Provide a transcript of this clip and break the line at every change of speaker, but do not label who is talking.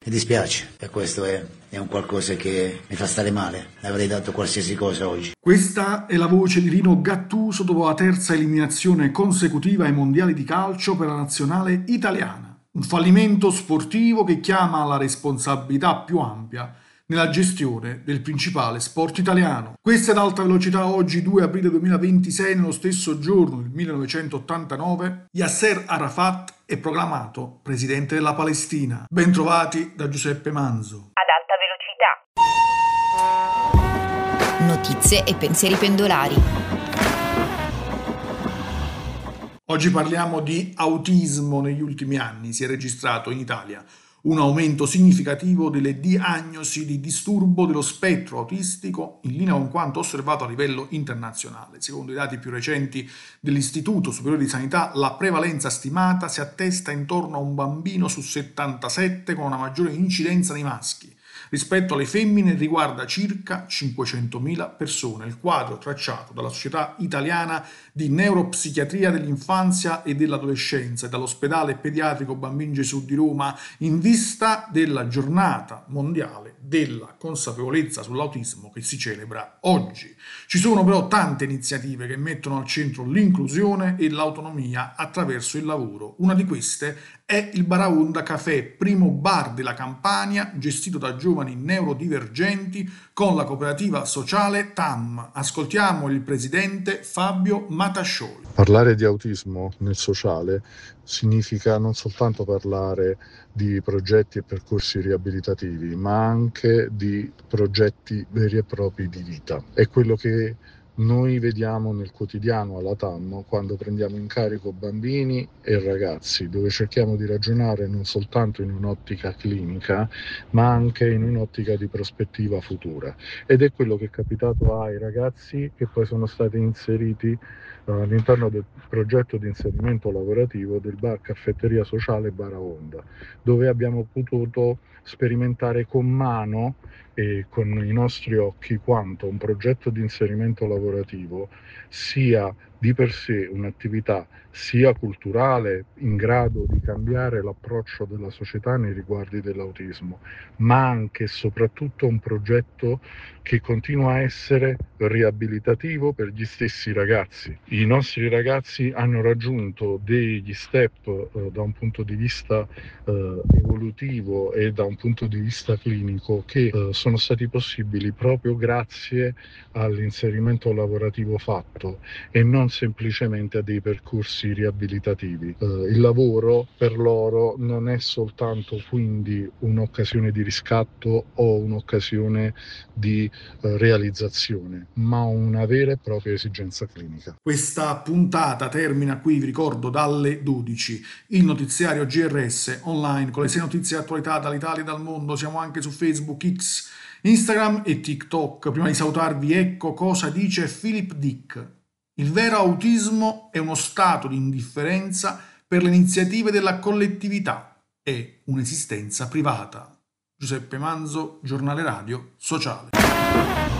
Mi dispiace, e questo è un qualcosa che mi fa stare male. Avrei dato qualsiasi cosa oggi.
Questa è la voce di Rino Gattuso dopo la terza eliminazione consecutiva ai mondiali di calcio per la nazionale italiana. Un fallimento sportivo che chiama alla responsabilità più ampia nella gestione del principale sport italiano. Questa è ad alta velocità oggi, 2 aprile 2026, nello stesso giorno del 1989, Yasser Arafat è proclamato presidente della Palestina. Bentrovati da Giuseppe Manzo.
Ad alta velocità.
Notizie e pensieri pendolari.
Oggi parliamo di autismo. Negli ultimi anni si è registrato in Italia un aumento significativo delle diagnosi di disturbo dello spettro autistico, in linea con quanto osservato a livello internazionale. Secondo i dati più recenti dell'Istituto Superiore di Sanità, la prevalenza stimata si attesta intorno a un bambino su 77, con una maggiore incidenza nei maschi. Rispetto alle femmine riguarda circa 500.000 persone. Il quadro tracciato dalla Società Italiana di Neuropsichiatria dell'Infanzia e dell'Adolescenza e dall'Ospedale Pediatrico Bambin Gesù di Roma in vista della Giornata Mondiale della Consapevolezza sull'Autismo che si celebra oggi. Ci sono però tante iniziative che mettono al centro l'inclusione e l'autonomia attraverso il lavoro. Una di queste è il Baraonda Café, primo bar della Campania, gestito da giovani neurodivergenti con la cooperativa sociale TAM. Ascoltiamo il presidente Fabio Matascioli.
Parlare di autismo nel sociale significa non soltanto parlare di progetti e percorsi riabilitativi, ma anche di progetti veri e propri di vita. È quello che noi vediamo nel quotidiano alla TAM quando prendiamo in carico bambini e ragazzi, dove cerchiamo di ragionare non soltanto in un'ottica clinica, ma anche in un'ottica di prospettiva futura. Ed è quello che è capitato ai ragazzi che poi sono stati inseriti all'interno del progetto di inserimento lavorativo del bar caffetteria sociale Baraonda, dove abbiamo potuto sperimentare con mano e con i nostri occhi quanto un progetto di inserimento lavorativo sia di per sé un'attività sia culturale in grado di cambiare l'approccio della società nei riguardi dell'autismo, ma anche e soprattutto un progetto che continua a essere riabilitativo per gli stessi ragazzi. I nostri ragazzi hanno raggiunto degli step da un punto di vista evolutivo e da un punto di vista clinico che sono stati possibili proprio grazie all'inserimento lavorativo fatto e non semplicemente a dei percorsi riabilitativi. Il lavoro per loro non è soltanto quindi un'occasione di riscatto o un'occasione di realizzazione, ma una vera e propria esigenza clinica.
Questa puntata termina qui, vi ricordo, dalle 12. Il notiziario GRS online con le 6 notizie e attualità dall'Italia e dal mondo. Siamo anche su Facebook, X, Instagram e TikTok. Prima di salutarvi, ecco cosa dice Philip Dick. Il vero autismo è uno stato di indifferenza per le iniziative della collettività. È un'esistenza privata. Giuseppe Manzo, Giornale Radio Sociale.